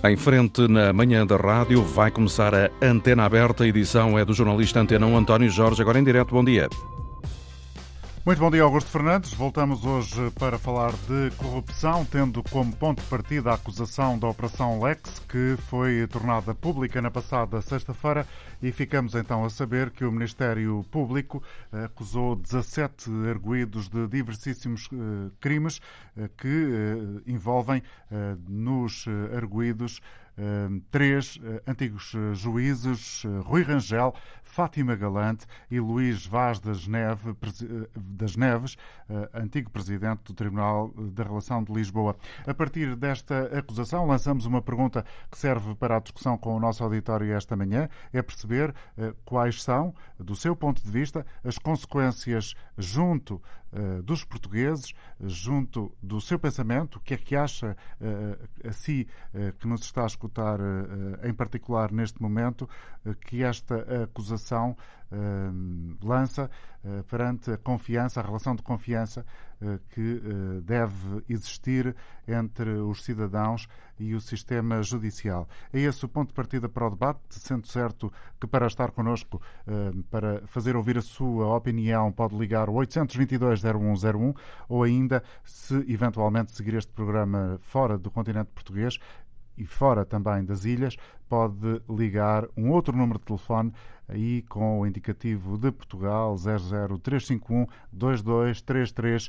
Em frente, na manhã da rádio, vai começar a Antena Aberta. A edição é do jornalista Antena 1, António Jorge. Agora em direto, bom dia. Muito bom dia, Augusto Fernandes. Voltamos hoje para falar de corrupção, tendo como ponto de partida a acusação da Operação Lex, que foi tornada pública na passada sexta-feira, e ficamos então a saber que o Ministério Público acusou 17 arguidos de diversíssimos crimes que envolvem nos arguidos 3 antigos juízes, Rui Rangel, Fátima Galante e Luís Vaz das Neves, antigo presidente do Tribunal da Relação de Lisboa. A partir desta acusação, lançamos uma pergunta que serve para a discussão com o nosso auditório esta manhã, é perceber quais são, do seu ponto de vista, as consequências junto dos portugueses, junto do seu pensamento, o que é que acha a si, que nos está a escutar em particular neste momento, que esta acusação lança perante a confiança, a relação de confiança que deve existir entre os cidadãos e o sistema judicial. É esse o ponto de partida para o debate, sendo certo que para estar connosco, para fazer ouvir a sua opinião, pode ligar o 822-0101 ou ainda, se eventualmente seguir este programa fora do continente português e fora também das ilhas, pode ligar um outro número de telefone aí com o indicativo de Portugal 00351 2233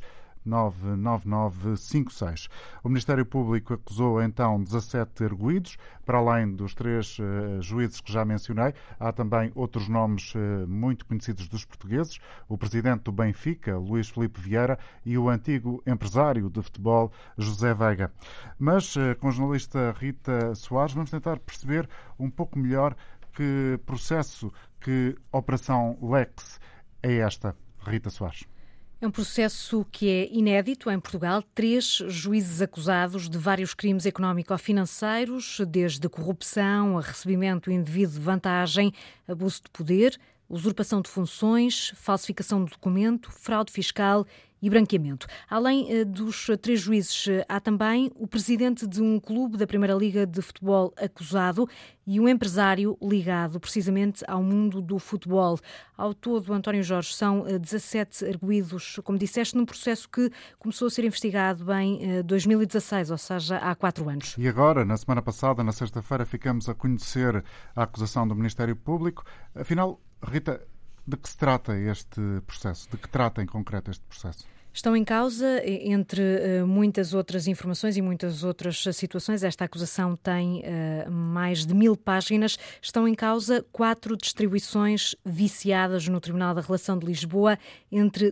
99956. O Ministério Público acusou então 17 arguidos, para além dos 3 juízes que já mencionei. Há também outros nomes muito conhecidos dos portugueses, o presidente do Benfica, Luís Filipe Vieira, e o antigo empresário de futebol, José Veiga. Mas com a jornalista Rita Soares vamos tentar perceber um pouco melhor que processo, que Operação Lex é esta, Rita Soares. É um processo que é inédito em Portugal. 3 juízes acusados de vários crimes económico-financeiros, desde corrupção a recebimento indevido de vantagem, abuso de poder, usurpação de funções, falsificação de documento, fraude fiscal e branqueamento. Além dos 3 juízes, há também o presidente de um clube da Primeira Liga de Futebol acusado e um empresário ligado precisamente ao mundo do futebol. Ao todo, António Jorge, são 17 arguidos, como disseste, num processo que começou a ser investigado em 2016, ou seja, há 4 anos. E agora, na semana passada, na sexta-feira, ficamos a conhecer a acusação do Ministério Público. Afinal, Rita, de que se trata este processo? De que trata em concreto este processo? Estão em causa, entre muitas outras informações e muitas outras situações, esta acusação tem mais de 1000 páginas, estão em causa 4 distribuições viciadas no Tribunal da Relação de Lisboa entre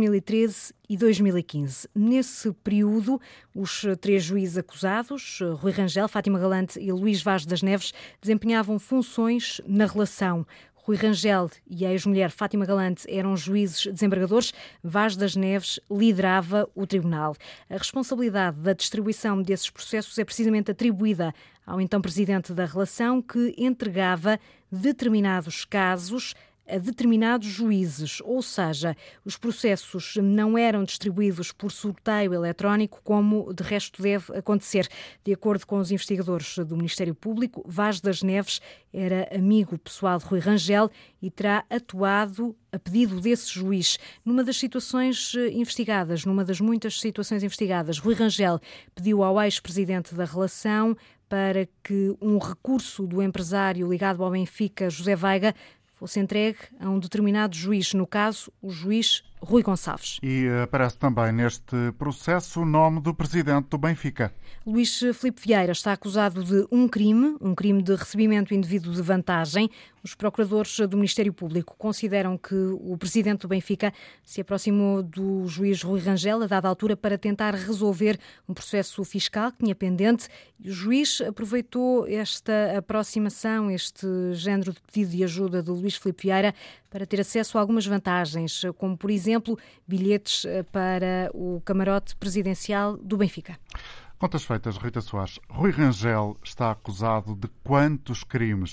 2013 e 2015. Nesse período, os 3 juízes acusados, Rui Rangel, Fátima Galante e Luís Vaz das Neves, desempenhavam funções na relação. Rui Rangel e a ex-mulher Fátima Galante eram juízes desembargadores. Vaz das Neves liderava o tribunal. A responsabilidade da distribuição desses processos é precisamente atribuída ao então presidente da relação, que entregava determinados casos a determinados juízes, ou seja, os processos não eram distribuídos por sorteio eletrónico, como de resto deve acontecer. De acordo com os investigadores do Ministério Público, Vaz das Neves era amigo pessoal de Rui Rangel e terá atuado a pedido desse juiz. Numa das situações investigadas, numa das muitas situações investigadas, Rui Rangel pediu ao ex-presidente da relação para que um recurso do empresário ligado ao Benfica, José Veiga, fosse entregue a um determinado juiz, no caso, o juiz Rui Gonçalves. E aparece também neste processo o nome do presidente do Benfica. Luís Filipe Vieira está acusado de um crime de recebimento indevido de vantagem. Os procuradores do Ministério Público consideram que o presidente do Benfica se aproximou do juiz Rui Rangel a dada altura para tentar resolver um processo fiscal que tinha pendente, e o juiz aproveitou esta aproximação, este género de pedido de ajuda de Luís Filipe Vieira para ter acesso a algumas vantagens, como, por exemplo, bilhetes para o camarote presidencial do Benfica. Contas feitas, Rita Soares. Rui Rangel está acusado de quantos crimes?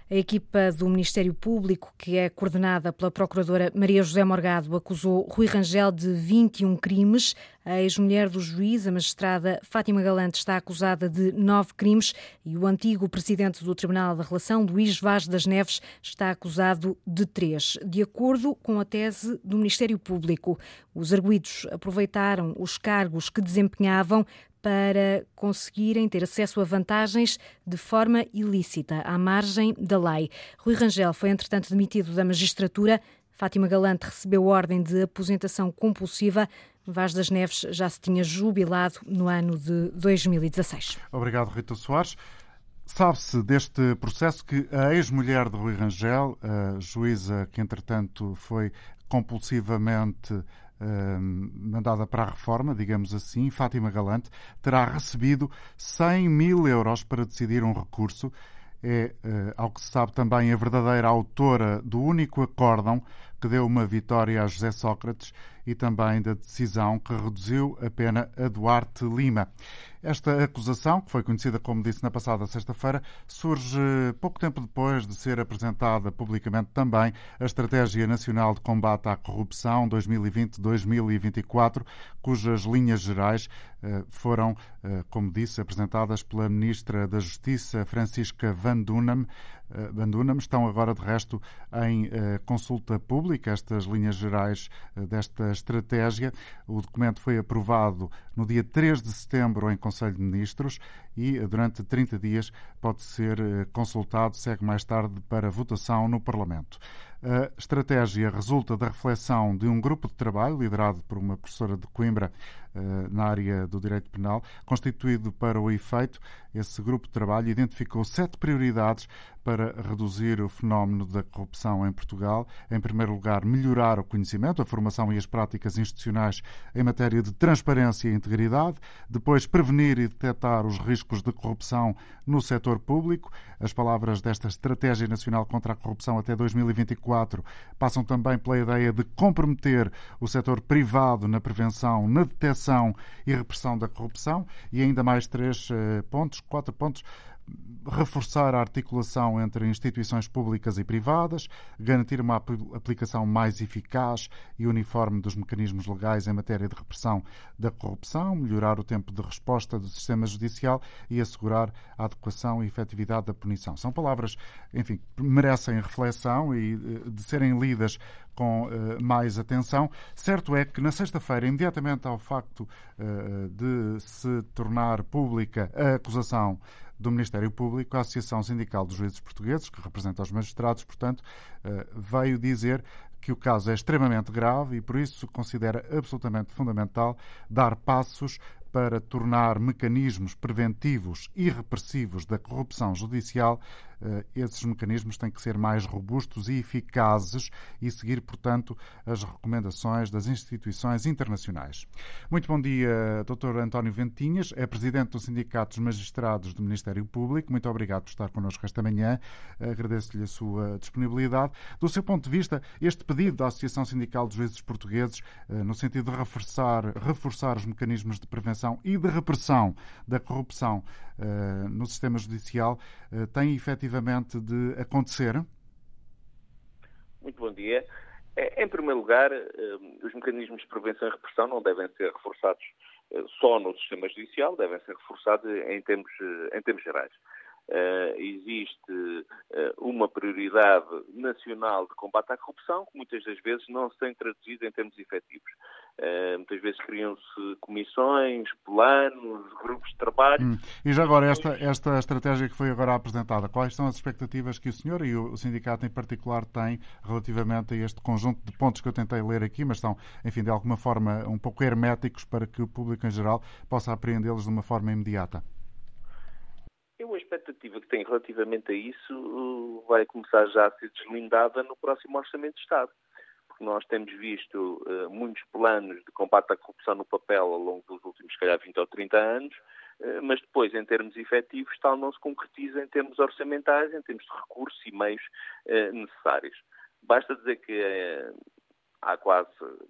A equipa do Ministério Público, que é coordenada pela Procuradora Maria José Morgado, acusou Rui Rangel de 21 crimes. A ex-mulher do juiz, a magistrada Fátima Galante, está acusada de 9 crimes e o antigo presidente do Tribunal da Relação, Luís Vaz das Neves, está acusado de 3. De acordo com a tese do Ministério Público, os arguidos aproveitaram os cargos que desempenhavam para conseguirem ter acesso a vantagens de forma ilícita, à margem da lei. Rui Rangel foi, entretanto, demitido da magistratura. Fátima Galante recebeu ordem de aposentação compulsiva. Vaz das Neves já se tinha jubilado no ano de 2016. Obrigado, Rita Soares. Sabe-se deste processo que a ex-mulher de Rui Rangel, a juíza que, entretanto, foi compulsivamente mandada para a reforma, digamos assim, Fátima Galante, terá recebido 100 mil euros para decidir um recurso. É, ao que se sabe, também a verdadeira autora do único acórdão que deu uma vitória a José Sócrates e também da decisão que reduziu a pena a Duarte Lima. Esta acusação, que foi conhecida, como disse, na passada sexta-feira, surge pouco tempo depois de ser apresentada publicamente também a Estratégia Nacional de Combate à Corrupção 2020-2024, cujas linhas gerais foram, como disse, apresentadas pela Ministra da Justiça, Francisca Van Dunham. Estão agora, de resto, em consulta pública, estas linhas gerais desta estratégia. O documento foi aprovado no dia 3 de setembro em Conselho de Ministros e durante 30 dias pode ser consultado, segue mais tarde para votação no Parlamento. A estratégia resulta da reflexão de um grupo de trabalho liderado por uma professora de Coimbra na área do direito penal, constituído para o efeito. Esse grupo de trabalho identificou 7 prioridades para reduzir o fenómeno da corrupção em Portugal. Em primeiro lugar, melhorar o conhecimento, a formação e as práticas institucionais em matéria de transparência e integridade. Depois, prevenir e detectar os riscos de corrupção no setor público. As palavras desta Estratégia Nacional contra a Corrupção até 2024 passam também pela ideia de comprometer o setor privado na prevenção, na detecção e repressão da corrupção. E ainda mais 4 pontos. Reforçar a articulação entre instituições públicas e privadas, garantir uma aplicação mais eficaz e uniforme dos mecanismos legais em matéria de repressão da corrupção, melhorar o tempo de resposta do sistema judicial e assegurar a adequação e efetividade da punição. São palavras, enfim, que merecem reflexão e de serem lidas com mais atenção. Certo é que na sexta-feira, imediatamente ao facto de se tornar pública a acusação do Ministério Público, a Associação Sindical dos Juízes Portugueses, que representa os magistrados, portanto, veio dizer que o caso é extremamente grave e, por isso, considera absolutamente fundamental dar passos para tornar mecanismos preventivos e repressivos da corrupção judicial. Esses mecanismos têm que ser mais robustos e eficazes e seguir, portanto, as recomendações das instituições internacionais. Muito bom dia, Dr. António Ventinhas, é Presidente do Sindicato dos Magistrados do Ministério Público. Muito obrigado por estar connosco esta manhã. Agradeço-lhe a sua disponibilidade. Do seu ponto de vista, este pedido da Associação Sindical dos Juízes Portugueses, no sentido de reforçar os mecanismos de prevenção e de repressão da corrupção no sistema judicial, tem efetivamente de acontecer? Muito bom dia. Em primeiro lugar, os mecanismos de prevenção e repressão não devem ser reforçados só no sistema judicial, devem ser reforçados em termos gerais. Existe uma prioridade nacional de combate à corrupção que muitas das vezes não se tem traduzido em termos efetivos. Muitas vezes criam-se comissões, planos, grupos de trabalho. E já agora, esta estratégia que foi agora apresentada, quais são as expectativas que o senhor e o sindicato em particular têm relativamente a este conjunto de pontos que eu tentei ler aqui, mas são, enfim, de alguma forma um pouco herméticos para que o público em geral possa apreendê-los de uma forma imediata? A expectativa que tenho relativamente a isso vai começar já a ser deslindada no próximo Orçamento de Estado. Porque nós temos visto muitos planos de combate à corrupção no papel ao longo dos últimos, se calhar, 20 ou 30 anos, mas depois, em termos efetivos, tal não se concretiza em termos orçamentais, em termos de recursos e meios necessários. Basta dizer que há quase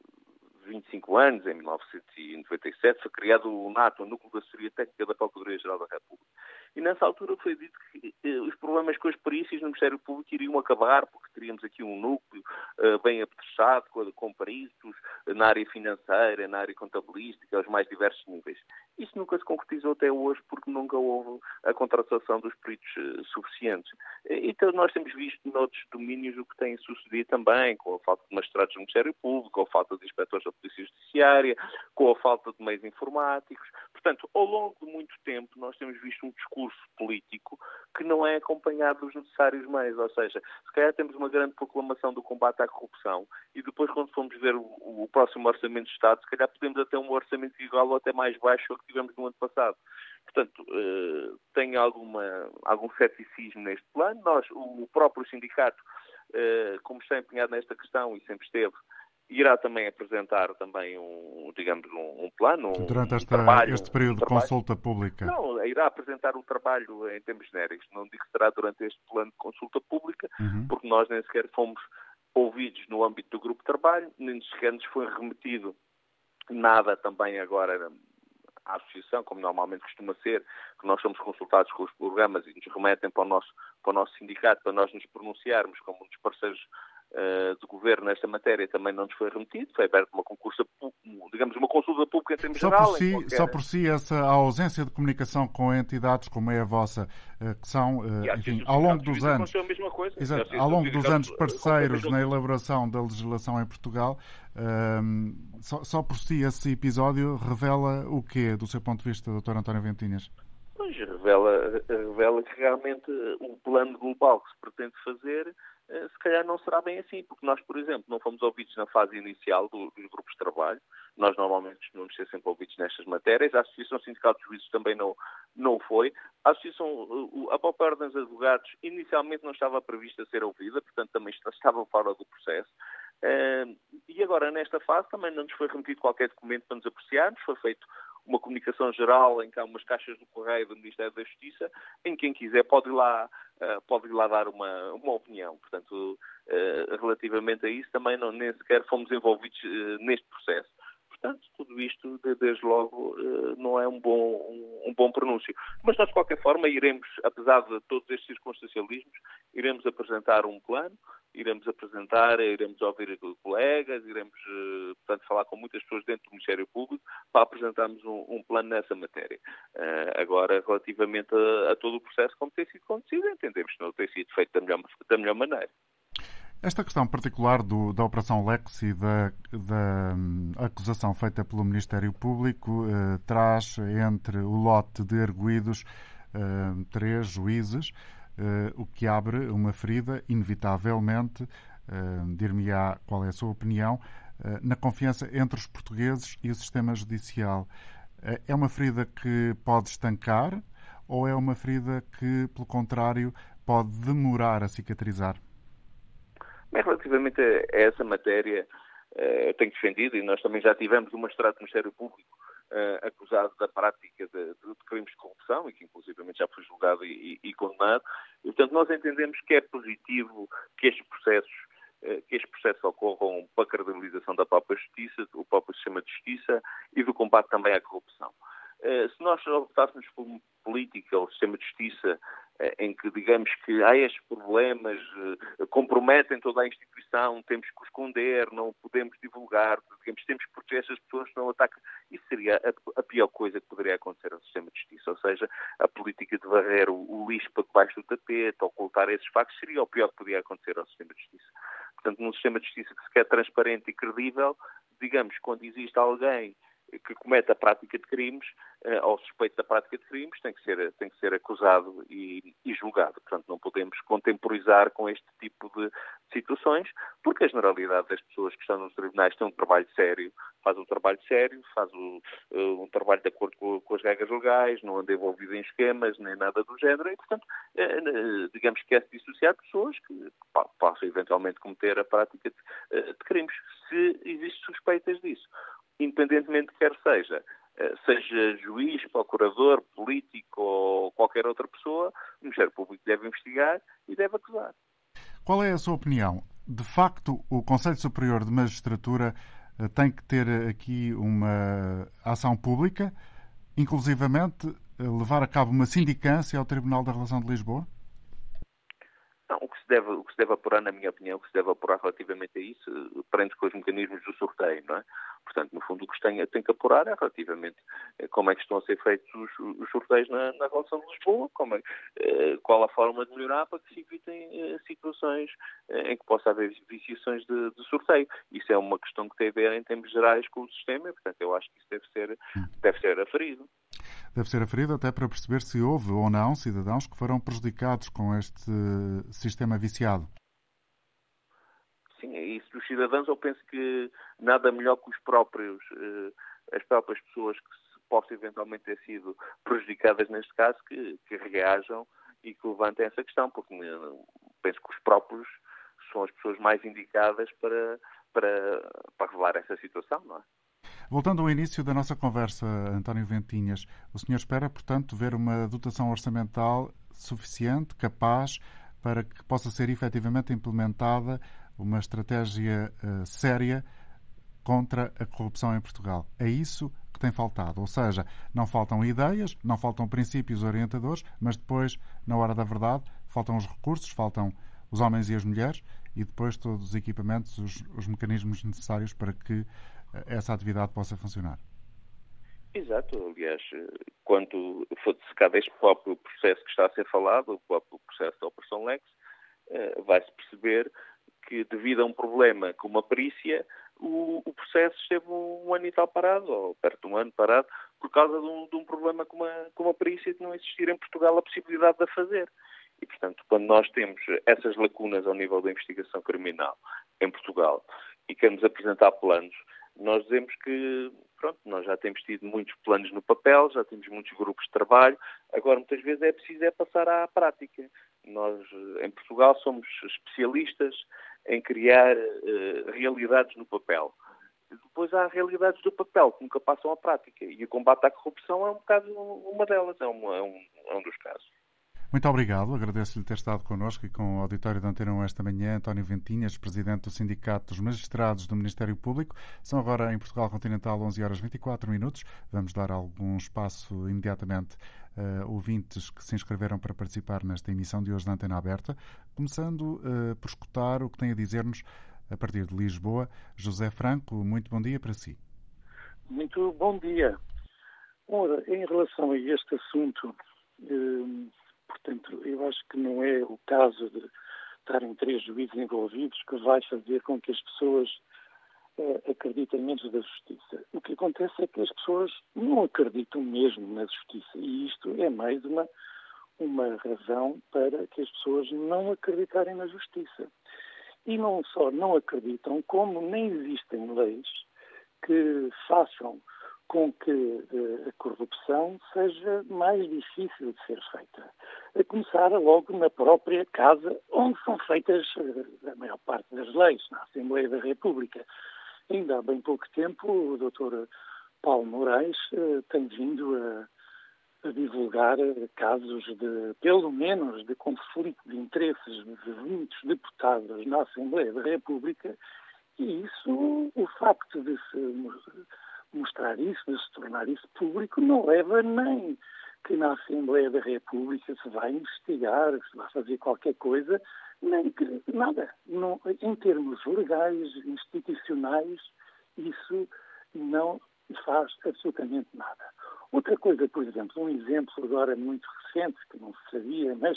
25 anos, em 1997, foi criado o NATO, o Núcleo de Assessoria Técnica da Procuradoria-Geral da República. E nessa altura foi dito que os problemas com as perícias no Ministério Público iriam acabar, porque teríamos aqui um núcleo bem apetrechado, com peritos na área financeira, na área contabilística, aos mais diversos níveis. Isso nunca se concretizou até hoje, porque nunca houve a contratação dos peritos suficientes. Então nós temos visto noutros domínios o que tem sucedido também, com a falta de magistrados do Ministério Público, com a falta de inspectores da Polícia Judiciária, com a falta de meios informáticos. Portanto, ao longo de muito tempo, nós temos visto um discurso político que não é acompanhado dos necessários meios. Ou seja, se calhar temos uma grande proclamação do combate à corrupção e depois, quando formos ver o próximo Orçamento de Estado, se calhar podemos até um orçamento igual ou até mais baixo ao que tivemos no ano passado. Portanto, tenho algum ceticismo neste plano. O próprio sindicato, como está empenhado nesta questão e sempre esteve, irá também apresentar também um plano. Durante este período de consulta pública? Não, irá apresentar o trabalho em termos genéricos. Não digo que será durante este plano de consulta pública, porque nós nem sequer fomos ouvidos no âmbito do grupo de trabalho, nem sequer nos foi remetido nada também agora à associação, como normalmente costuma ser, que nós somos consultados com os programas e nos remetem para o nosso sindicato para nós nos pronunciarmos como um dos parceiros do Governo nesta matéria. Também não nos foi remetido, foi aberta uma consulta pública em termos geral. Só por si, essa ausência de comunicação com entidades como é a vossa, que são, enfim, ao longo dos anos, ao longo dos anos parceiros na elaboração da legislação em Portugal, só por si esse episódio revela o quê, do seu ponto de vista, Dr. António Ventinhas? Pois, revela que realmente o plano global que se pretende fazer se calhar não será bem assim, porque nós, por exemplo, não fomos ouvidos na fase inicial dos grupos de trabalho. Nós normalmente costumamos ser sempre ouvidos nestas matérias. A Associação Sindical de Juízes também não foi. A própria Ordem dos Advogados inicialmente não estava prevista ser ouvida, portanto também estava fora do processo. E agora, nesta fase, também não nos foi remetido qualquer documento para nos apreciarmos. Foi feito uma comunicação geral em que há umas caixas do correio do Ministério da Justiça, em quem quiser pode ir lá dar uma opinião. Portanto, relativamente a isso, também nem sequer fomos envolvidos neste processo. Portanto, tudo isto, desde logo, não é um bom pronúncio. Mas nós, de qualquer forma, apesar de todos estes circunstancialismos, iremos apresentar um plano, iremos ouvir colegas, iremos, portanto, falar com muitas pessoas dentro do Ministério Público para apresentarmos um plano nessa matéria. Agora, relativamente a todo o processo, como tem sido conduzido, entendemos que não tem sido feito da melhor maneira. Esta questão particular da Operação Lex e da acusação feita pelo Ministério Público traz entre o lote de arguidos 3 juízes, o que abre uma ferida, inevitavelmente, dir-me-á qual é a sua opinião, na confiança entre os portugueses e o sistema judicial. É uma ferida que pode estancar ou é uma ferida que, pelo contrário, pode demorar a cicatrizar? Mas relativamente a essa matéria, eu tenho defendido, e nós também já tivemos um magistrado do Ministério Público acusado da prática de crimes de corrupção, e que inclusivamente já foi julgado e condenado. E, portanto, nós entendemos que é positivo que estes processos ocorram para a credibilização da própria justiça, do próprio sistema de justiça e do combate também à corrupção. Se nós optássemos por uma política ou sistema de justiça em que digamos que há estes problemas, comprometem toda a instituição, temos que esconder, não podemos divulgar, digamos, temos que proteger essas pessoas que não atacam, isso seria a pior coisa que poderia acontecer ao sistema de justiça. Ou seja, a política de varrer o lixo para debaixo do tapete, ocultar esses factos, seria o pior que poderia acontecer ao sistema de justiça. Portanto, num sistema de justiça que se quer transparente e credível, digamos, quando existe alguém que comete a prática de crimes, ou suspeito da prática de crimes, tem que ser acusado e julgado. Portanto, não podemos contemporizar com este tipo de situações, porque a generalidade das pessoas que estão nos tribunais tem um trabalho sério, faz um trabalho de acordo com as regras legais, não anda envolvido em esquemas, nem nada do género, e, portanto, digamos que é dissociar pessoas que possam eventualmente cometer a prática de crimes, se existem suspeitas disso. Independentemente de quer seja juiz, procurador, político ou qualquer outra pessoa, o Ministério Público deve investigar e deve acusar. Qual é a sua opinião? De facto, o Conselho Superior de Magistratura tem que ter aqui uma ação pública, inclusivamente levar a cabo uma sindicância ao Tribunal da Relação de Lisboa? Não, o que se deve apurar, na minha opinião, o que se deve apurar relativamente a isso, prende com os mecanismos do sorteio, não é? Portanto, no fundo, o que se tem que apurar é relativamente como é que estão a ser feitos os sorteios na relação de Lisboa, qual a forma de melhorar para que se evitem situações em que possa haver viciações de sorteio. Isso é uma questão que tem a ver, em termos gerais, com o sistema e, portanto, eu acho que isso deve ser aferido. Deve ser aferido até para perceber se houve ou não cidadãos que foram prejudicados com este sistema viciado. Sim, isso dos cidadãos, eu penso que nada melhor que as próprias pessoas que possam eventualmente ter sido prejudicadas neste caso, que reajam e que levantem essa questão, porque penso que os próprios são as pessoas mais indicadas para revelar essa situação, não é? Voltando ao início da nossa conversa, António Ventinhas, o senhor espera, portanto, ver uma dotação orçamental suficiente, capaz, para que possa ser efetivamente implementada uma estratégia séria contra a corrupção em Portugal. É isso que tem faltado. Ou seja, não faltam ideias, não faltam princípios orientadores, mas depois, na hora da verdade, faltam os recursos, faltam os homens e as mulheres e depois todos os equipamentos, os mecanismos necessários para que essa atividade possa funcionar. Exato. Aliás, quando for dessecado este próprio processo que está a ser falado, o próprio processo da Operação Lex, vai-se perceber que, devido a um problema com uma perícia, o processo esteve um ano e tal parado, ou perto de um ano parado, por causa de um problema com uma perícia de não existir em Portugal a possibilidade de a fazer. E, portanto, quando nós temos essas lacunas ao nível da investigação criminal em Portugal e queremos apresentar planos, nós dizemos que, nós já temos tido muitos planos no papel, já temos muitos grupos de trabalho, agora muitas vezes é preciso passar à prática. Nós, em Portugal, somos especialistas em criar realidades no papel. Depois há realidades do papel que nunca passam à prática e o combate à corrupção é um bocado uma delas, é um dos casos. Muito obrigado. Agradeço-lhe ter estado connosco e com o auditório da Antena 1 esta manhã. António Ventinhas, presidente do Sindicato dos Magistrados do Ministério Público. São agora em Portugal Continental 11h24. Vamos dar algum espaço imediatamente a ouvintes que se inscreveram para participar nesta emissão de hoje da Antena Aberta. Começando por escutar o que tem a dizer-nos a partir de Lisboa. José Franco, muito bom dia para si. Muito bom dia. Ora, em relação a este assunto, portanto, eu acho que não é o caso de estarem 3 juízes envolvidos que vai fazer com que as pessoas acreditem menos da justiça. O que acontece é que as pessoas não acreditam mesmo na justiça e isto é mais uma razão para que as pessoas não acreditarem na justiça. E não só não acreditam, como nem existem leis que façam com que a corrupção seja mais difícil de ser feita. A começar logo na própria casa onde são feitas a maior parte das leis, na Assembleia da República. Ainda há bem pouco tempo o Dr. Paulo Moraes tem vindo a divulgar casos pelo menos, de conflito de interesses de muitos deputados na Assembleia da República e isso, o facto de se mostrar isso, de se tornar isso público, não leva nem que na Assembleia da República se vai investigar, se vai fazer qualquer coisa, nem que nada. Não, em termos legais, institucionais, isso não faz absolutamente nada. Outra coisa, por exemplo, um exemplo agora muito recente, que não se sabia, mas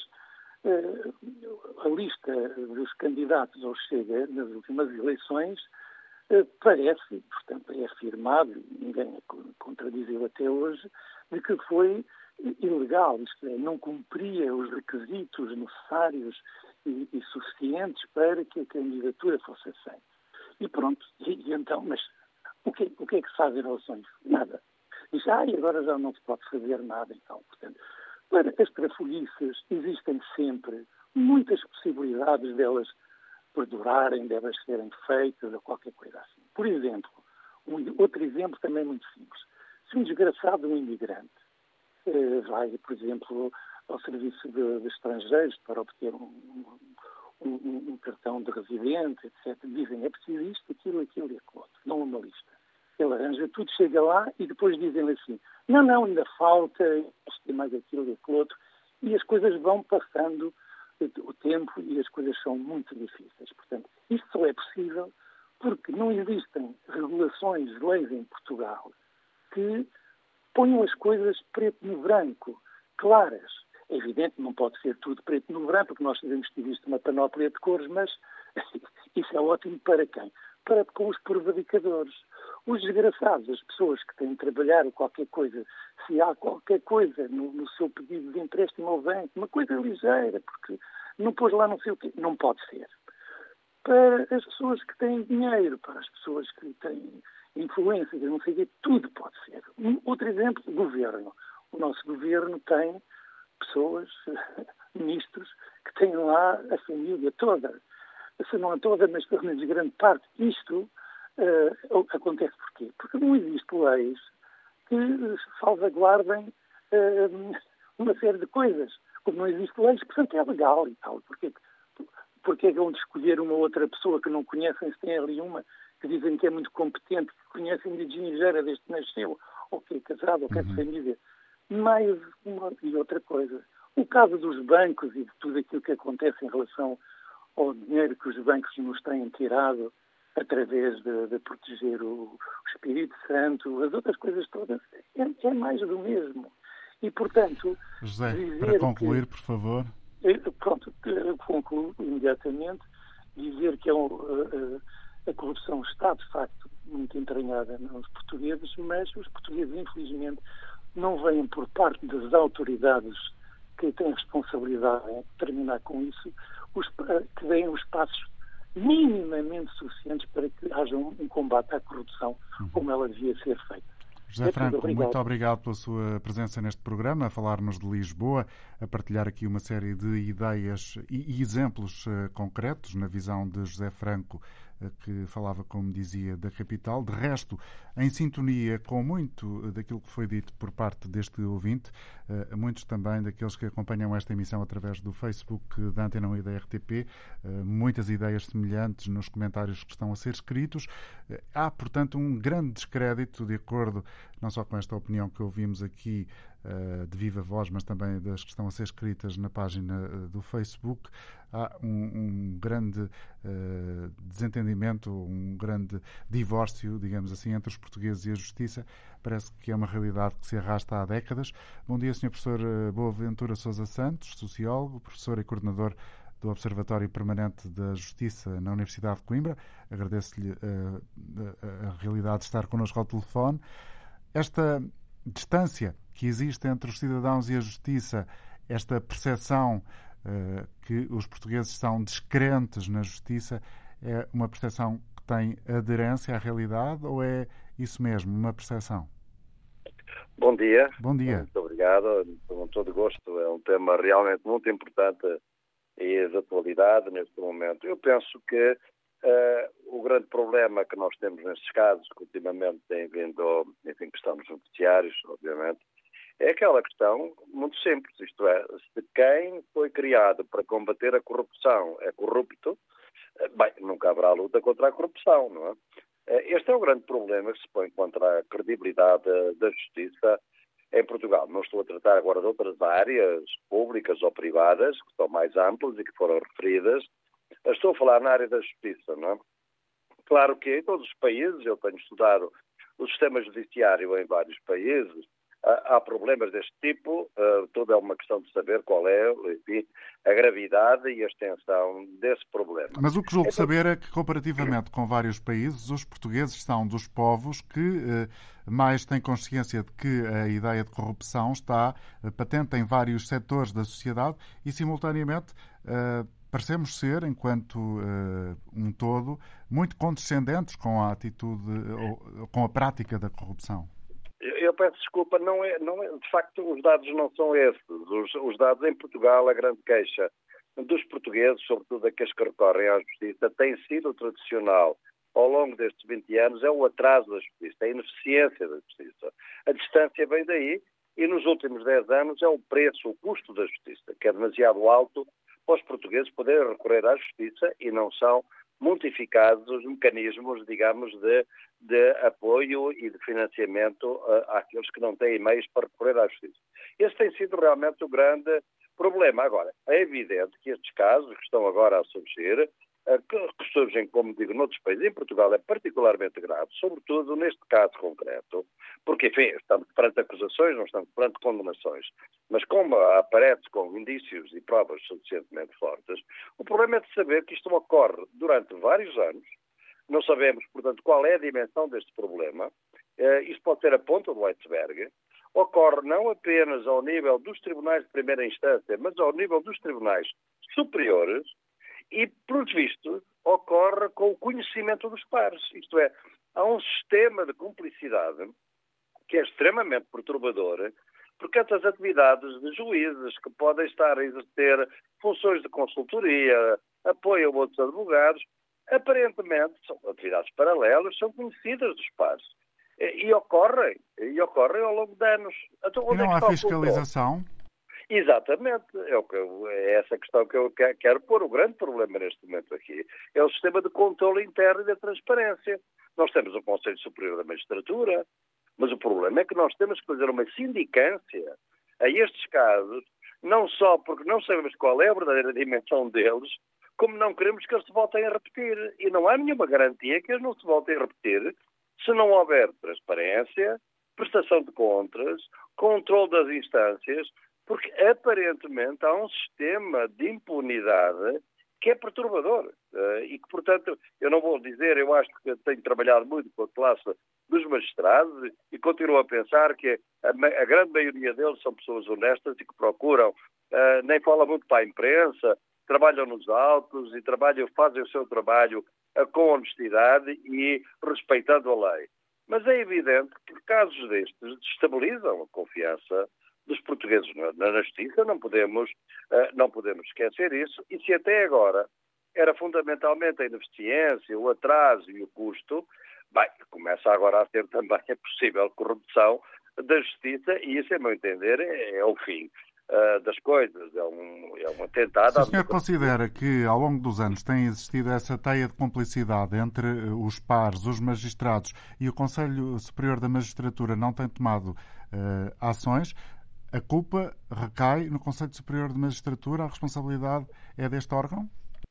a lista dos candidatos ao Chega nas últimas eleições parece, portanto é afirmado, ninguém contradizeu até hoje, de que foi ilegal, isto é, não cumpria os requisitos necessários e suficientes para que a candidatura fosse aceita. E pronto, e então, mas o que é que se faz em relação a isso? Nada. Diz, agora já não se pode fazer nada, então, portanto, para as trafolhices existem sempre muitas possibilidades delas perdurarem, delas serem feitas ou qualquer coisa assim. Por exemplo, outro exemplo também muito simples. Se um desgraçado, um imigrante, vai, por exemplo, ao serviço de estrangeiros para obter um cartão de residente, etc., dizem é preciso isto, aquilo e aquilo outro. Dão uma lista. Ele arranja tudo, chega lá e depois dizem-lhe assim, não, ainda falta, isto e mais aquilo e aquilo outro, e as coisas vão passando o tempo e as coisas são muito difíceis. Portanto, isto só é possível porque não existem regulações, leis em Portugal que ponham as coisas preto no branco, claras. É evidente que não pode ser tudo preto no branco, porque nós sabemos que existe uma panóplia de cores, mas isso é ótimo para quem? Para com os prevaricadores. Os desgraçados, as pessoas que têm de trabalhar ou qualquer coisa, se há qualquer coisa no seu pedido de empréstimo ao banco, uma coisa ligeira, porque não pôs lá não sei o quê, não pode ser. Para as pessoas que têm dinheiro, para as pessoas que têm influência, não sei o quê, tudo pode ser. Outro exemplo, o governo. O nosso governo tem pessoas, ministros, que têm lá a família toda. Se não a toda, mas pelo menos grande parte. Isto acontece porquê? Porque não existem leis que salvaguardem uma série de coisas. Como não existem leis, portanto é legal e tal. Porque é que vão escolher uma outra pessoa que não conhecem, se tem ali uma que dizem que é muito competente, que conhecem de gingeira desde que nasceu, ou que é casado, ou que é de família. Mais uma e outra coisa. O caso dos bancos e de tudo aquilo que acontece em relação ao dinheiro que os bancos nos têm tirado através de proteger o Espírito Santo, as outras coisas todas, é mais do mesmo. E, portanto... José, para concluir, por favor. Pronto, concluo imediatamente. Dizer que a corrupção está, de facto, muito entranhada nos portugueses, mas os portugueses, infelizmente, não veem por parte das autoridades que têm responsabilidade em terminar com isso, que deem os passos minimamente suficientes para que haja um combate à corrupção como ela devia ser feita. José Franco, muito obrigado pela sua presença neste programa, a falar-nos de Lisboa, a partilhar aqui uma série de ideias e exemplos concretos na visão de José Franco, que falava, como dizia, da capital. De resto, em sintonia com muito daquilo que foi dito por parte deste ouvinte, muitos também daqueles que acompanham esta emissão através do Facebook da Antena 1 e da RTP, muitas ideias semelhantes nos comentários que estão a ser escritos. Há, portanto, um grande descrédito, de acordo não só com esta opinião que ouvimos aqui de viva voz, mas também das que estão a ser escritas na página do Facebook. Há um grande desentendimento, um grande divórcio, digamos assim, entre os portugueses e a justiça. Parece que é uma realidade que se arrasta há décadas. Bom dia, Sr. Professor Boaventura Sousa Santos, sociólogo, professor e coordenador do Observatório Permanente da Justiça na Universidade de Coimbra. Agradeço-lhe a realidade de estar connosco ao telefone. Esta distância que existe entre os cidadãos e a justiça, esta percepção que os portugueses são descrentes na justiça, é uma percepção que tem aderência à realidade ou é isso mesmo, uma percepção? Bom dia. Bom dia. Muito obrigado. Com todo gosto. É um tema realmente muito importante e de atualidade neste momento. Eu penso que o grande problema que nós temos nestes casos, que ultimamente tem vindo, enfim, que estão nos noticiários, obviamente, é aquela questão muito simples, isto é, se quem foi criado para combater a corrupção é corrupto, bem, nunca haverá luta contra a corrupção, não é? Este é o grande problema que se põe contra a credibilidade da justiça em Portugal. Não estou a tratar agora de outras áreas públicas ou privadas, que são mais amplas e que foram referidas. Estou a falar na área da justiça, não é? Claro que em todos os países, eu tenho estudado o sistema judiciário em vários países, há problemas deste tipo, tudo é uma questão de saber qual é, enfim, a gravidade e a extensão desse problema. Mas o que julgo saber é que, comparativamente com vários países, os portugueses são dos povos que mais têm consciência de que a ideia de corrupção está patente em vários setores da sociedade e, simultaneamente, parecemos ser, enquanto um todo, muito condescendentes com a atitude, ou com a prática da corrupção. Eu peço desculpa, não é, de facto os dados não são esses. Os dados em Portugal, a grande queixa dos portugueses, sobretudo aqueles que recorrem à justiça, tem sido tradicional ao longo destes 20 anos, é o atraso da justiça, a ineficiência da justiça. A distância vem daí e nos últimos 10 anos é o preço, o custo da justiça, que é demasiado alto para os portugueses poderem recorrer à justiça e não são multiplicados os mecanismos, digamos, de apoio e de financiamento àqueles que não têm meios para recorrer à justiça. Esse tem sido realmente o grande problema. Agora, é evidente que estes casos que estão agora a surgir, que surgem, como digo, noutros países, em Portugal é particularmente grave, sobretudo neste caso concreto, porque, enfim, estamos perante acusações, não estamos perante condenações, mas como aparece com indícios e provas suficientemente fortes, o problema é de saber que isto ocorre durante vários anos, não sabemos, portanto, qual é a dimensão deste problema, isto pode ser a ponta do iceberg, ocorre não apenas ao nível dos tribunais de primeira instância, mas ao nível dos tribunais superiores, e, pelos vistos, ocorre com o conhecimento dos pares. Isto é, há um sistema de cumplicidade que é extremamente perturbador, porque essas atividades de juízes que podem estar a exercer funções de consultoria, apoio a outros advogados, aparentemente são atividades paralelas, são conhecidas dos pares. E ocorrem ao longo de anos. Então, e não há fiscalização? Exatamente. É essa questão que eu quero pôr. O grande problema neste momento aqui é o sistema de controle interno e da transparência. Nós temos o Conselho Superior da Magistratura, mas o problema é que nós temos que fazer uma sindicância a estes casos, não só porque não sabemos qual é a verdadeira dimensão deles, como não queremos que eles se voltem a repetir. E não há nenhuma garantia que eles não se voltem a repetir se não houver transparência, prestação de contas, controle das instâncias, porque aparentemente há um sistema de impunidade que é perturbador e que, portanto, eu não vou dizer, eu acho que tenho trabalhado muito com a classe dos magistrados e continuo a pensar que a grande maioria deles são pessoas honestas e que procuram, nem falam muito para a imprensa, trabalham nos autos e fazem o seu trabalho com honestidade e respeitando a lei. Mas é evidente que casos destes destabilizam a confiança dos portugueses na justiça, não podemos esquecer isso, e se até agora era fundamentalmente a ineficiência, o atraso e o custo, bem, começa agora a ser também a possível corrupção da justiça, e isso, a meu entender, é o fim das coisas, é um atentado. Se o senhor considera que ao longo dos anos tem existido essa teia de cumplicidade entre os pares, os magistrados e o Conselho Superior da Magistratura não tem tomado ações, a culpa recai no Conselho Superior de Magistratura? A responsabilidade é deste órgão?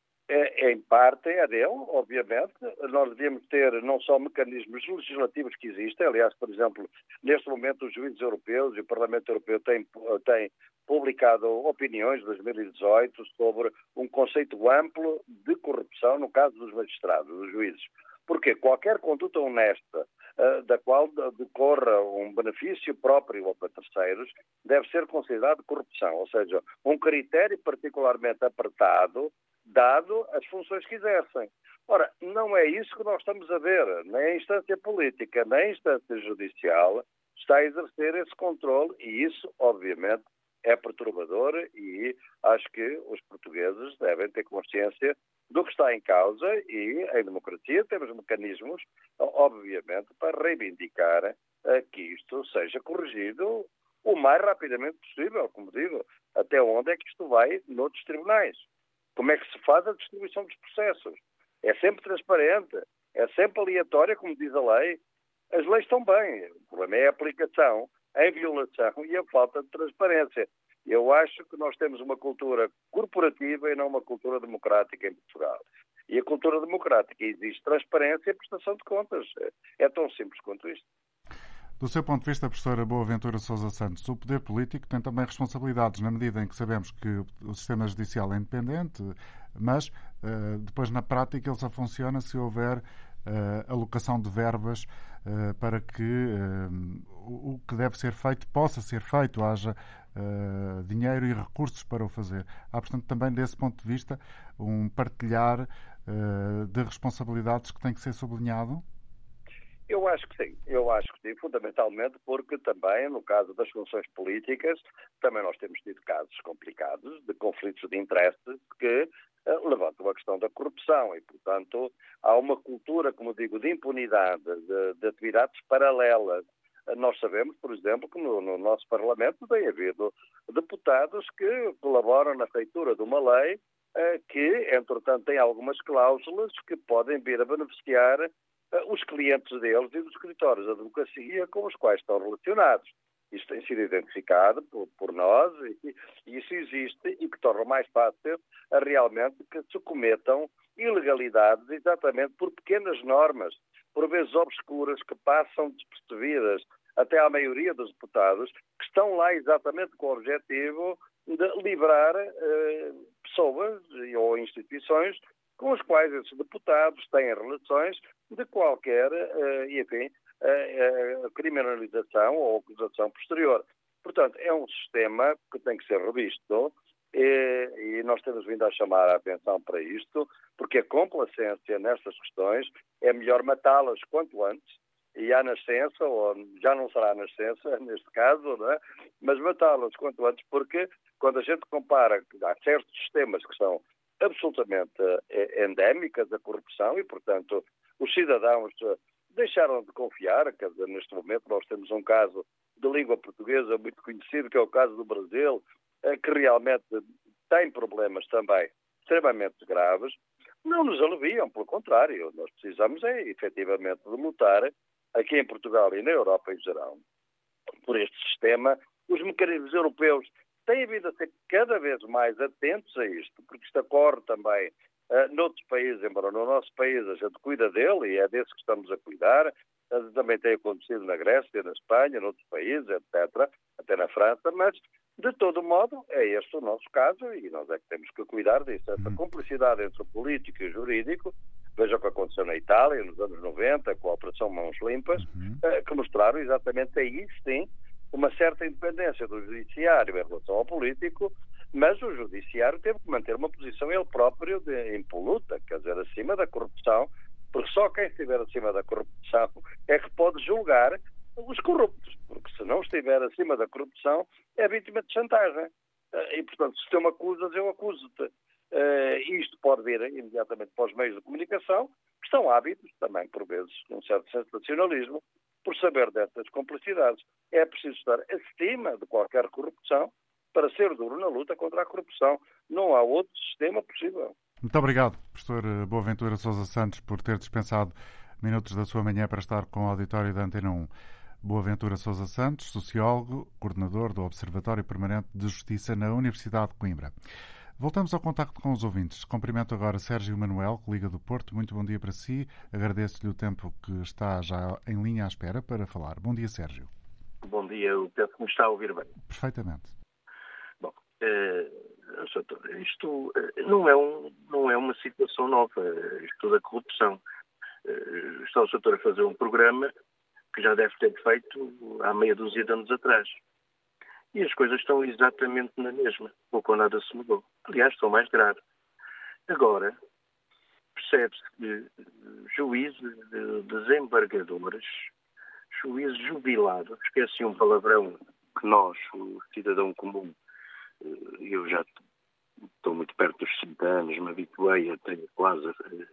Em parte é dele, obviamente. Nós devíamos ter não só mecanismos legislativos que existem, aliás, por exemplo, neste momento os juízes europeus e o Parlamento Europeu têm publicado opiniões de 2018 sobre um conceito amplo de corrupção no caso dos magistrados, dos juízes. Porque qualquer conduta honesta da qual decorra um benefício próprio ou para terceiros deve ser considerado corrupção, ou seja, um critério particularmente apertado dado as funções que exercem. Ora, não é isso que nós estamos a ver. Nem a instância política, nem a instância judicial está a exercer esse controle e isso, obviamente, é perturbador e acho que os portugueses devem ter consciência do que está em causa e, em democracia, temos mecanismos, obviamente, para reivindicar que isto seja corrigido o mais rapidamente possível, como digo, até onde é que isto vai noutros tribunais. Como é que se faz a distribuição dos processos? É sempre transparente, é sempre aleatória, como diz a lei. As leis estão bem, o problema é a aplicação, a violação e a falta de transparência. Eu acho que nós temos uma cultura corporativa e não uma cultura democrática em Portugal. E a cultura democrática exige transparência e prestação de contas. É tão simples quanto isto. Do seu ponto de vista, professora Boaventura Sousa Santos, o poder político tem também responsabilidades na medida em que sabemos que o sistema judicial é independente, mas depois na prática ele só funciona se houver alocação de verbas para que o que deve ser feito possa ser feito, haja dinheiro e recursos para o fazer. Há, portanto, também desse ponto de vista um partilhar de responsabilidades que tem que ser sublinhado? Eu acho que sim, fundamentalmente porque também, no caso das funções políticas, também nós temos tido casos complicados de conflitos de interesses que levantam a questão da corrupção e, portanto, há uma cultura, como digo, de impunidade, de atividades paralelas. Nós sabemos, por exemplo, que no nosso Parlamento tem havido deputados que colaboram na feitura de uma lei que, entretanto, tem algumas cláusulas que podem vir a beneficiar os clientes deles e dos escritórios de advocacia com os quais estão relacionados. Isto tem sido identificado por nós e isso existe e que torna mais fácil realmente que se cometam ilegalidades exatamente por pequenas normas, por vezes obscuras, que passam despercebidas até à maioria dos deputados, que estão lá exatamente com o objetivo de livrar pessoas ou instituições com as quais esses deputados têm relações de qualquer, criminalização ou acusação posterior. Portanto, é um sistema que tem que ser revisto e nós temos vindo a chamar a atenção para isto, porque a complacência nestas questões é melhor matá-las quanto antes, e à nascença, ou já não será à nascença, neste caso, não é? Mas matá-las quanto antes, porque quando a gente compara, há certos sistemas que são absolutamente endémicas da corrupção e, portanto, os cidadãos deixaram de confiar. Quer dizer, neste momento nós temos um caso de língua portuguesa muito conhecido, que é o caso do Brasil, que realmente tem problemas também extremamente graves. Não nos aliviam, pelo contrário, nós precisamos efetivamente de lutar aqui em Portugal e na Europa em geral por este sistema. Os mecanismos europeus têm vindo a ser cada vez mais atentos a isto, porque isto ocorre também noutros países, embora no nosso país a gente cuida dele e é desse que estamos a cuidar. Também tem acontecido na Grécia, na Espanha, noutros países, etc., até na França, mas de todo modo é este o nosso caso e nós é que temos que cuidar disso. Essa cumplicidade entre o político e o jurídico, veja o que aconteceu na Itália nos anos 90 com a Operação Mãos Limpas, que mostraram exatamente aí sim uma certa independência do judiciário em relação ao político, mas o judiciário teve que manter uma posição ele próprio de impoluta, quer dizer, acima da corrupção, porque só quem estiver acima da corrupção é que pode julgar os corruptos, porque se não estiver acima da corrupção é vítima de chantagem. E, portanto, se tu me acusas, eu acuso-te. Isto pode vir imediatamente para os meios de comunicação, que estão ávidos também, por vezes, de um certo sensacionalismo, por saber dessas complicidades. É preciso estar acima de qualquer corrupção para ser duro na luta contra a corrupção. Não há outro sistema possível. Muito obrigado, professor Boaventura Sousa Santos, por ter dispensado minutos da sua manhã para estar com o auditório da Antena 1. Boaventura Sousa Santos, sociólogo, coordenador do Observatório Permanente de Justiça na Universidade de Coimbra. Voltamos ao contacto com os ouvintes. Cumprimento agora Sérgio Manuel, que liga do Porto. Muito bom dia para si. Agradeço-lhe o tempo que está já em linha à espera para falar. Bom dia, Sérgio. Bom dia, eu penso que me está a ouvir bem. Perfeitamente. Bom, isto não é uma situação nova, isto da corrupção. Está o Soutor a fazer um programa que já deve ter feito há meia dúzia de anos atrás. E as coisas estão exatamente na mesma, pouco ou nada se mudou. Aliás, estão mais graves. Agora, percebe-se que juízes, desembargadores, juízes jubilados, esqueci um palavrão que nós, o cidadão comum, eu já estou muito perto dos 60 anos, me habituei a ter quase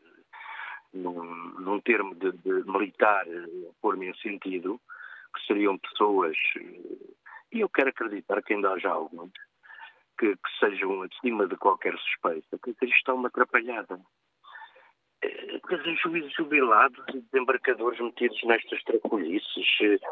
num termo de militar pôr-me em sentido, que seriam pessoas, e eu quero acreditar que ainda haja alguns, que sejam acima de qualquer suspeita, que isto está uma atrapalhada. Quer dizer, juízes jubilados e desembarcadores metidos nestas tracolhices,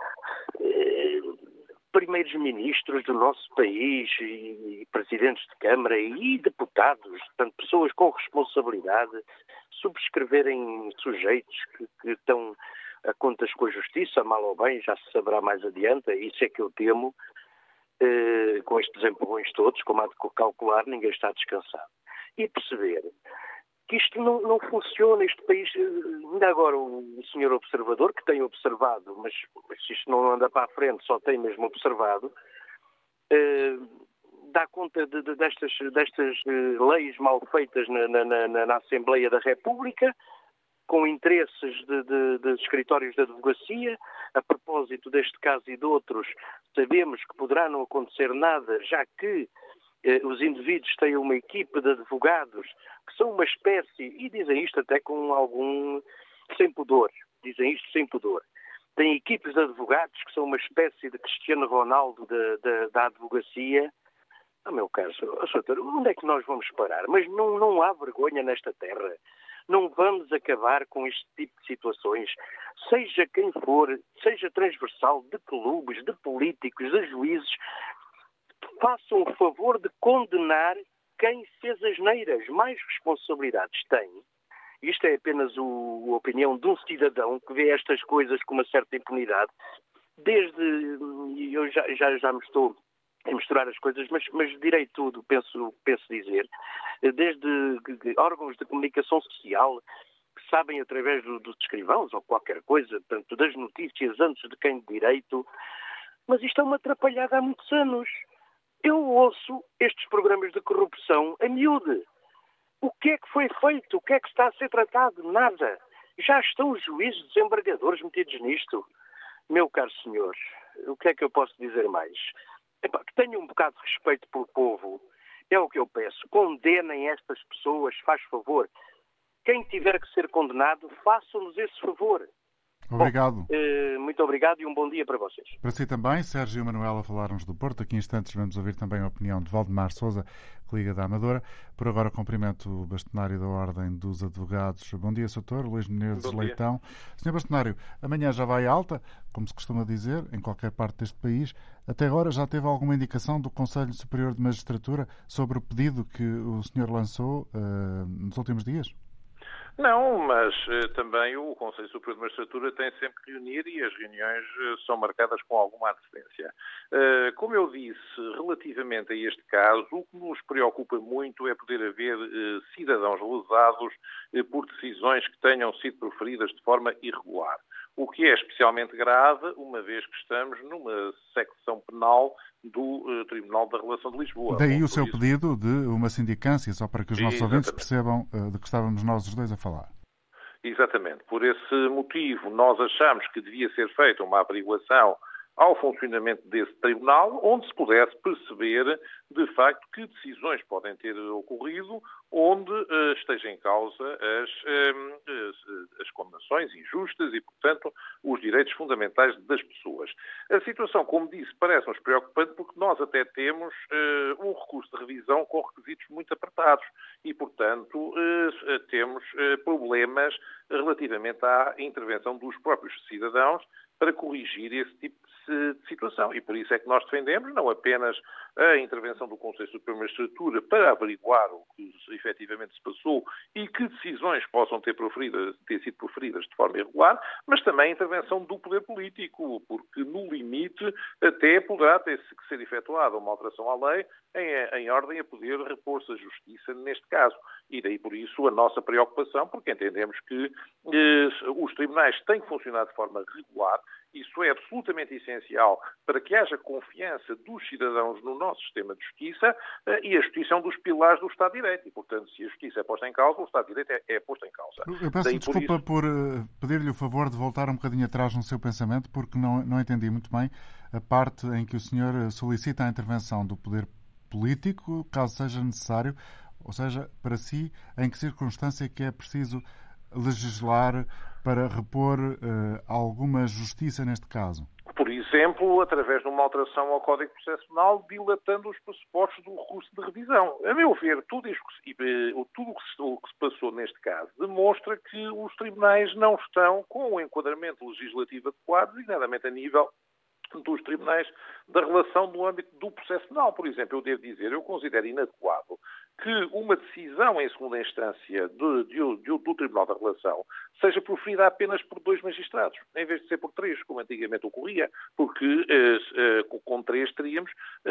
primeiros ministros do nosso país e presidentes de Câmara e deputados, portanto, pessoas com responsabilidade, subscreverem sujeitos que estão a contas com a justiça, mal ou bem, já se saberá mais adiante, isso é que eu temo, com estes empurrões todos, como há de calcular, ninguém está descansado. E perceber que isto não funciona, este país, ainda agora o senhor observador, que tem observado, mas se isto não anda para a frente, só tem mesmo observado, dá conta destas leis mal feitas na Assembleia da República, com interesses de escritórios de advocacia. A propósito deste caso e de outros, sabemos que poderá não acontecer nada, já que os indivíduos têm uma equipe de advogados que são uma espécie, e dizem isto até com algum sem pudor, têm equipes de advogados que são uma espécie de Cristiano Ronaldo da advocacia, Meu caro Soutor, onde é que nós vamos parar? Mas não há vergonha nesta terra. Não vamos acabar com este tipo de situações. Seja quem for, seja transversal, de clubes, de políticos, de juízes, façam o favor de condenar quem fez asneiras. Mais responsabilidades tem. Isto é apenas a opinião de um cidadão que vê estas coisas com uma certa impunidade. Eu já me estou a misturar as coisas, mas direi tudo, penso dizer. Desde órgãos de comunicação social que sabem através dos escrivãos ou qualquer coisa, portanto, das notícias antes de quem de direito. Mas isto é uma atrapalhada há muitos anos. Eu ouço estes programas de corrupção a miúde. O que é que foi feito? O que é que está a ser tratado? Nada. Já estão os juízes desembargadores metidos nisto. Meu caro senhor, o que é que eu posso dizer mais? Que tenham um bocado de respeito pelo povo. É o que eu peço. Condenem estas pessoas, faz favor. Quem tiver que ser condenado, façam-nos esse favor. Obrigado. Bom, muito obrigado e um bom dia para vocês. Para si também, Sérgio e Manuela falaram-nos do Porto. Aqui em instantes vamos ouvir também a opinião de Valdemar Sousa, que liga da Amadora. Por agora cumprimento o bastonário da Ordem dos Advogados. Bom dia, Soutor. Luís Menezes Leitão. Sr. Bastonário, amanhã já vai alta, como se costuma dizer, em qualquer parte deste país. Até agora já teve alguma indicação do Conselho Superior de Magistratura sobre o pedido que o senhor lançou nos últimos dias? Não, mas também o Conselho Superior de Magistratura tem sempre que reunir e as reuniões são marcadas com alguma antecedência. Como eu disse, relativamente a este caso, o que nos preocupa muito é poder haver cidadãos lesados por decisões que tenham sido proferidas de forma irregular. O que é especialmente grave, uma vez que estamos numa secção penal do Tribunal da Relação de Lisboa. Daí o seu pedido de uma sindicância, só para que os nossos ouvintes percebam de que estávamos nós os dois a falar. Exatamente. Por esse motivo, nós achamos que devia ser feita uma averiguação ao funcionamento desse tribunal, onde se pudesse perceber, de facto, que decisões podem ter ocorrido, onde esteja em causa as condenações injustas e, portanto, os direitos fundamentais das pessoas. A situação, como disse, parece-nos preocupante porque nós até temos um recurso de revisão com requisitos muito apertados e, portanto, temos problemas relativamente à intervenção dos próprios cidadãos para corrigir esse tipo de situação. E por isso é que nós defendemos não apenas a intervenção do Conselho Superior de Magistratura para averiguar o que efetivamente se passou e que decisões possam ter sido proferidas de forma irregular, mas também a intervenção do poder político, porque no limite até poderá ter que ser efetuada uma alteração à lei em ordem a poder repor-se a justiça neste caso. E daí por isso a nossa preocupação, porque entendemos que os tribunais têm que funcionar de forma regular. Isso é absolutamente essencial para que haja confiança dos cidadãos no nosso sistema de justiça e a justiça é um dos pilares do Estado de Direito. E, portanto, se a justiça é posta em causa, o Estado de Direito é posto em causa. Eu peço desculpa por pedir-lhe o favor de voltar um bocadinho atrás no seu pensamento, porque não entendi muito bem a parte em que o senhor solicita a intervenção do poder político, caso seja necessário, ou seja, para si, em que circunstância é que é preciso legislar para repor alguma justiça neste caso? Por exemplo, através de uma alteração ao Código de Processo Penal, dilatando os pressupostos do recurso de revisão. A meu ver, tudo o que se passou neste caso demonstra que os tribunais não estão com o enquadramento legislativo adequado, designadamente a nível dos tribunais da relação no âmbito do processo penal. Por exemplo, eu devo dizer, eu considero inadequado que uma decisão em segunda instância do Tribunal da Relação seja proferida apenas por 2 magistrados, em vez de ser por 3, como antigamente ocorria, porque com 3 teríamos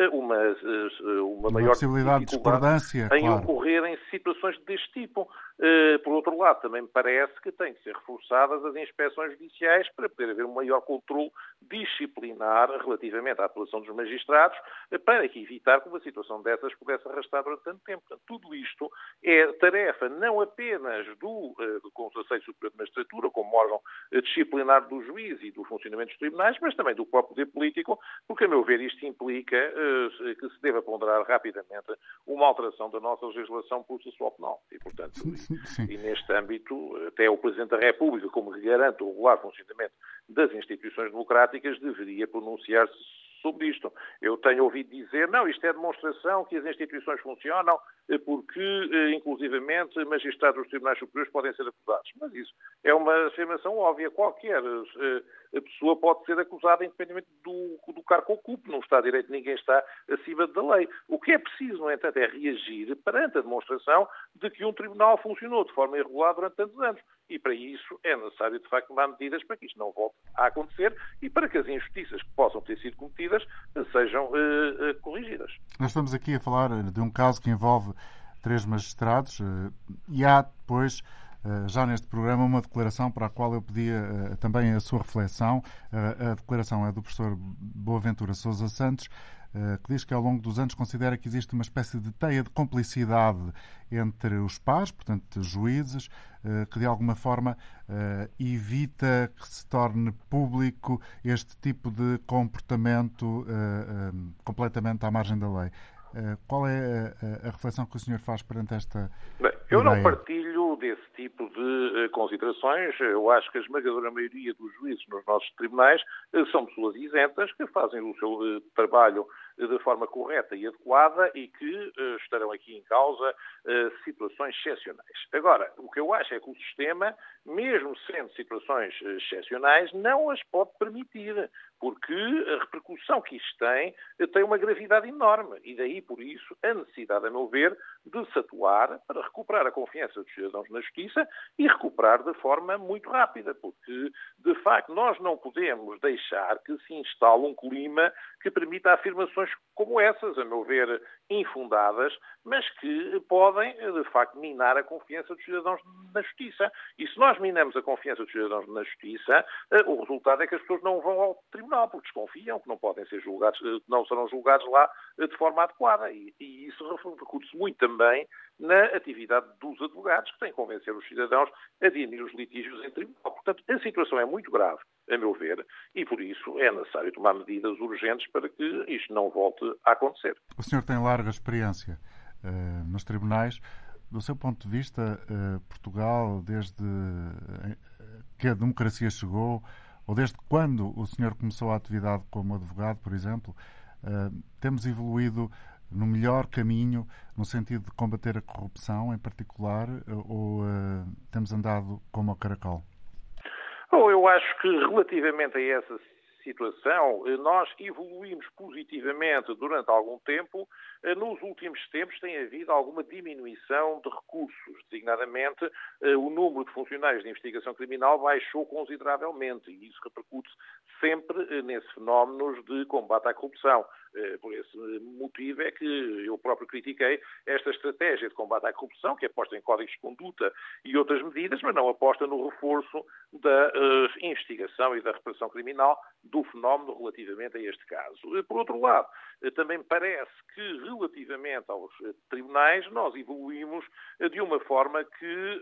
uma maior possibilidade de discordância em ocorrerem situações deste tipo. Por outro lado, também me parece que têm que ser reforçadas as inspeções judiciais para poder haver um maior controle disciplinar relativamente à atuação dos magistrados, para que evitar que uma situação dessas pudesse arrastar durante tanto tempo. Portanto, tudo isto é tarefa não apenas do Conselho Superior de Magistratura, como órgão disciplinar do juiz e do funcionamento dos tribunais, mas também do próprio poder político, porque, a meu ver, isto implica que se deva ponderar rapidamente uma alteração da nossa legislação processual penal. E, portanto, e neste âmbito, até o Presidente da República, como garante o regular funcionamento das instituições democráticas, deveria pronunciar-se sobre isto. Eu tenho ouvido dizer, não, isto é demonstração que as instituições funcionam porque, inclusivamente, magistrados dos tribunais superiores podem ser acusados. Mas isso é uma afirmação óbvia. Qualquer pessoa pode ser acusada independentemente do cargo que ocupe. No Estado de Direito ninguém está acima da lei. O que é preciso, no entanto, é reagir perante a demonstração de que um tribunal funcionou de forma irregular durante tantos anos. E para isso é necessário, de facto, tomar medidas para que isto não volte a acontecer e para que as injustiças que possam ter sido cometidas sejam corrigidas. Nós estamos aqui a falar de um caso que envolve 3 magistrados e há depois, já neste programa, uma declaração para a qual eu pedia também a sua reflexão. A declaração é do professor Boaventura Sousa Santos, que diz que ao longo dos anos considera que existe uma espécie de teia de complicidade entre os pares, portanto, juízes, que de alguma forma evita que se torne público este tipo de comportamento completamente à margem da lei. Qual é a reflexão que o senhor faz perante esta ideia? Eu não partilho desse tipo de considerações. Eu acho que a esmagadora maioria dos juízes nos nossos tribunais são pessoas isentas que fazem o seu trabalho de forma correta e adequada e que estarão aqui em causa situações excepcionais. Agora, o que eu acho é que o sistema, mesmo sendo situações excepcionais, não as pode permitir, porque a repercussão que isto tem uma gravidade enorme e daí, por isso, a necessidade, a meu ver, de se atuar para recuperar a confiança dos cidadãos na justiça e recuperar de forma muito rápida, porque, de facto, nós não podemos deixar que se instale um clima que permita afirmações como essas, a meu ver, infundadas, mas que podem, de facto, minar a confiança dos cidadãos na justiça. E se nós minamos a confiança dos cidadãos na justiça, o resultado é que as pessoas não vão ao tribunal, porque desconfiam que não podem ser julgados, não serão julgados lá de forma adequada. E isso repercute-se muito também na atividade dos advogados, que têm que convencer os cidadãos a dirimir os litígios em tribunal. Portanto, a situação é muito grave, a meu ver, e por isso é necessário tomar medidas urgentes para que isto não volte a acontecer. O senhor tem larga experiência nos tribunais. Do seu ponto de vista, Portugal, desde que a democracia chegou, ou desde quando o senhor começou a atividade como advogado, por exemplo, temos evoluído no melhor caminho no sentido de combater a corrupção em particular, ou temos andado como ao caracol? Eu acho que relativamente a essa situação, nós evoluímos positivamente durante algum tempo. Nos últimos tempos tem havido alguma diminuição de recursos, designadamente o número de funcionários de investigação criminal baixou consideravelmente e isso repercute sempre nesses fenómenos de combate à corrupção. Por esse motivo é que eu próprio critiquei esta estratégia de combate à corrupção, que aposta em códigos de conduta e outras medidas, mas não aposta no reforço da investigação e da repressão criminal do fenómeno relativamente a este caso. Por outro lado, também parece que relativamente aos tribunais nós evoluímos de uma forma que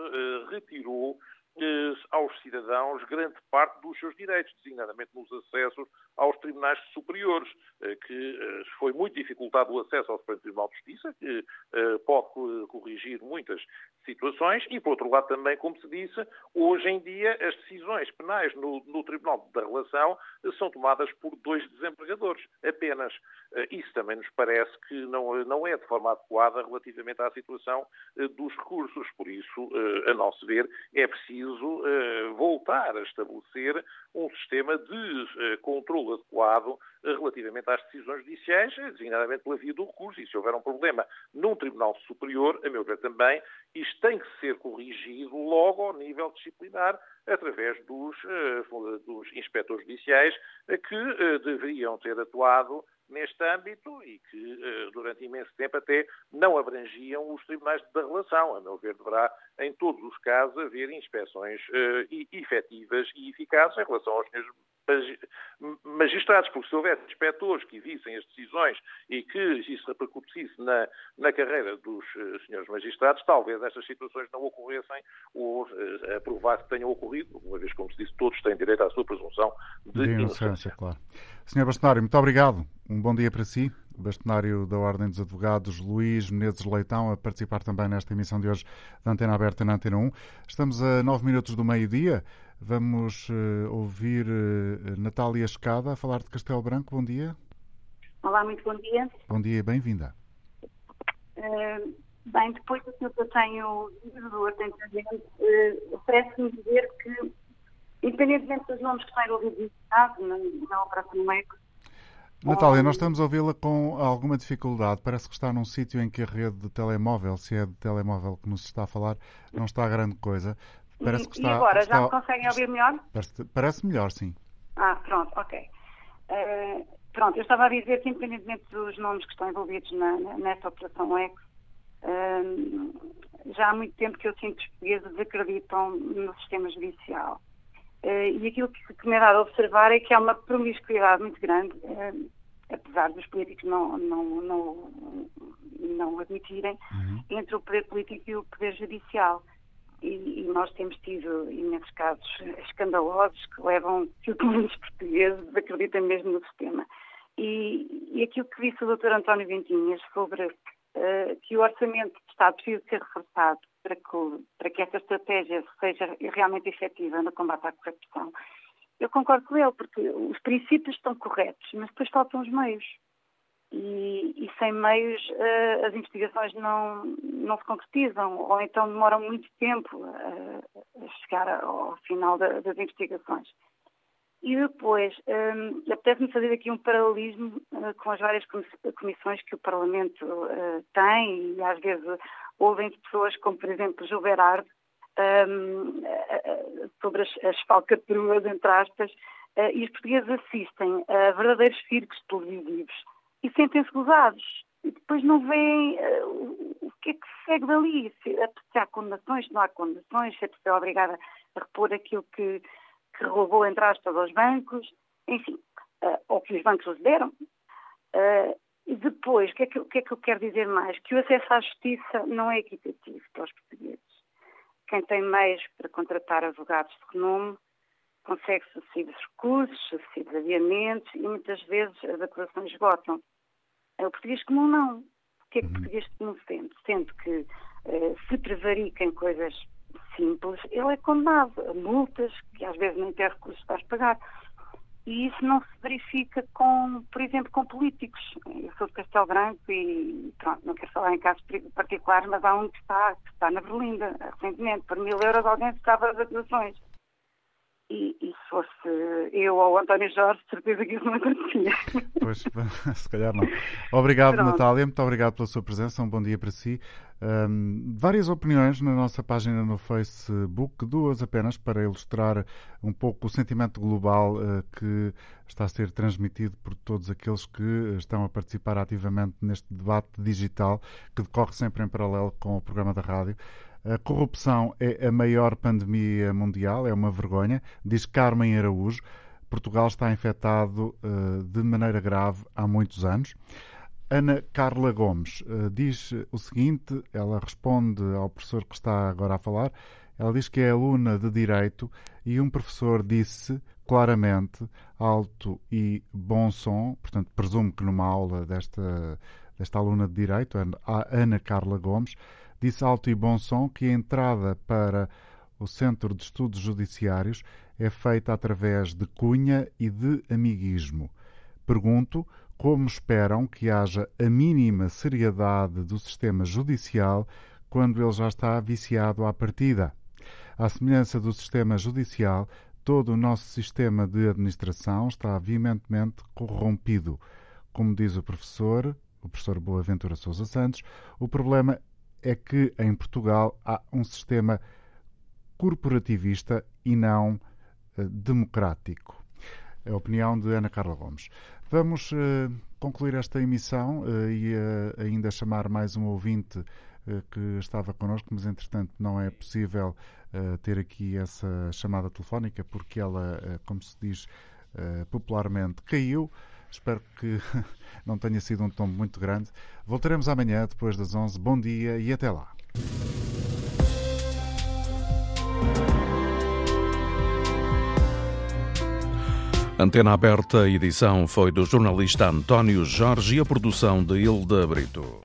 retirou aos cidadãos grande parte dos seus direitos, designadamente nos acessos aos tribunais superiores, que foi muito dificultado o acesso ao Supremo Tribunal de Justiça, que pode corrigir muitas situações, e por outro lado também, como se disse, hoje em dia as decisões penais no Tribunal da Relação são tomadas por 2 desembargadores apenas. Isso também nos parece que não é de forma adequada relativamente à situação dos recursos. Por isso, a nosso ver, é preciso voltar a estabelecer um sistema de controle adequado relativamente às decisões judiciais, designadamente pela via do recurso. E se houver um problema num Tribunal Superior, a meu ver também, isto tem que ser corrigido logo ao nível disciplinar através dos inspectores judiciais que deveriam ter atuado neste âmbito e que durante imenso tempo até não abrangiam os tribunais da relação. A meu ver, deverá, em todos os casos, haver inspeções efetivas e eficazes em relação aos senhores magistrados, porque se houvesse inspectores que vissem as decisões e que isso repercutisse na carreira dos senhores magistrados, talvez estas situações não ocorressem ou aprovar que tenham ocorrido, uma vez, como se disse, todos têm direito à sua presunção de inocência. Claro. Sr. Bastonário, muito obrigado. Um bom dia para si. bastonário da Ordem dos Advogados, Luís Menezes Leitão, a participar também nesta emissão de hoje da Antena Aberta na Antena 1. Estamos a 9 minutos do meio-dia. Vamos ouvir Natália Escada a falar de Castelo Branco. Bom dia. Olá, muito bom dia. Bom dia e bem-vinda. Bem, depois daquilo que eu tenho do atentamente, parece-me dizer que, independentemente dos nomes que estão envolvidos na Operação Eco. Natália, nós estamos a ouvi-la com alguma dificuldade. Parece que está num sítio em que a rede de telemóvel, se é de telemóvel que nos está a falar, não está a grande coisa. Parece que está, e agora, já me conseguem ouvir melhor? Parece melhor, sim. Pronto, ok. Pronto, eu estava a dizer que, independentemente dos nomes que estão envolvidos nesta Operação Eco, já há muito tempo que eu sinto que os portugueses acreditam no sistema judicial. E aquilo que me é dado a observar é que há uma promiscuidade muito grande, apesar dos políticos não admitirem, entre o poder político e o poder judicial. E nós temos tido imensos casos escandalosos que levam que os portugueses acreditem mesmo no sistema. E aquilo que disse o Dr. António Ventinhas sobre que o orçamento de Estado precisa ser reforçado para que esta estratégia seja realmente efetiva no combate à corrupção, eu concordo com ele, porque os princípios estão corretos, mas depois faltam os meios. E sem meios as investigações não se concretizam, ou então demoram muito tempo a chegar ao final das investigações. E depois, apetece-me fazer aqui um paralelismo com as várias comissões que o Parlamento tem, e às vezes ouvem-se pessoas como, por exemplo, Gil Berardo, sobre as falcatruas, entre aspas, e os portugueses assistem a verdadeiros circos televisivos e sentem-se gozados. E depois não veem o que é que se segue dali, se há condenações, se não há condenações, se a pessoa é obrigada a repor aquilo que roubou, entre aspas, aos bancos, enfim, ou que os bancos os deram. E depois, o que é que eu quero dizer mais? Que o acesso à justiça não é equitativo para os portugueses. Quem tem meios para contratar advogados de renome consegue sucessivos recursos, sucessivos adiamentos e muitas vezes as acusações esgotam. O português comum não. O que é que o português comum sente? Sente que se prevarica em coisas simples, ele é condenado a multas que às vezes nem tem recursos para pagar. E isso não se verifica por exemplo, com políticos. Eu sou de Castelo Branco e, pronto, não quero falar em casos particulares, mas há um que está na Berlinda, recentemente, por 1.000 euros alguém ficava as acusações. E se fosse eu ou o António Jorge, certeza que isso não acontecia. Pois, se calhar não. Obrigado, Pronto. Natália. Muito obrigado pela sua presença. Um bom dia para si. Várias opiniões na nossa página no Facebook, duas apenas, para ilustrar um pouco o sentimento global que está a ser transmitido por todos aqueles que estão a participar ativamente neste debate digital que decorre sempre em paralelo com o programa da rádio. A corrupção é a maior pandemia mundial, é uma vergonha, diz Carmen Araújo. Portugal está infectado de maneira grave há muitos anos. Ana Carla Gomes diz o seguinte, ela responde ao professor que está agora a falar, ela diz que é aluna de Direito e um professor disse claramente, alto e bom som, portanto presumo que numa aula desta aluna de Direito, a Ana Carla Gomes, disse alto e bom som que a entrada para o Centro de Estudos Judiciários é feita através de cunha e de amiguismo. Pergunto como esperam que haja a mínima seriedade do sistema judicial quando ele já está viciado à partida. À semelhança do sistema judicial, todo o nosso sistema de administração está veementemente corrompido. Como diz o professor Boaventura Sousa Santos, o problema é que em Portugal há um sistema corporativista e não democrático. É a opinião de Ana Carla Gomes. Vamos concluir esta emissão e ainda chamar mais um ouvinte que estava connosco, mas entretanto não é possível ter aqui essa chamada telefónica porque ela, como se diz popularmente, caiu. Espero que não tenha sido um tombo muito grande. Voltaremos amanhã, depois das 11. Bom dia e até lá. Antena Aberta, a edição foi do jornalista António Jorge e a produção de Hilda Brito.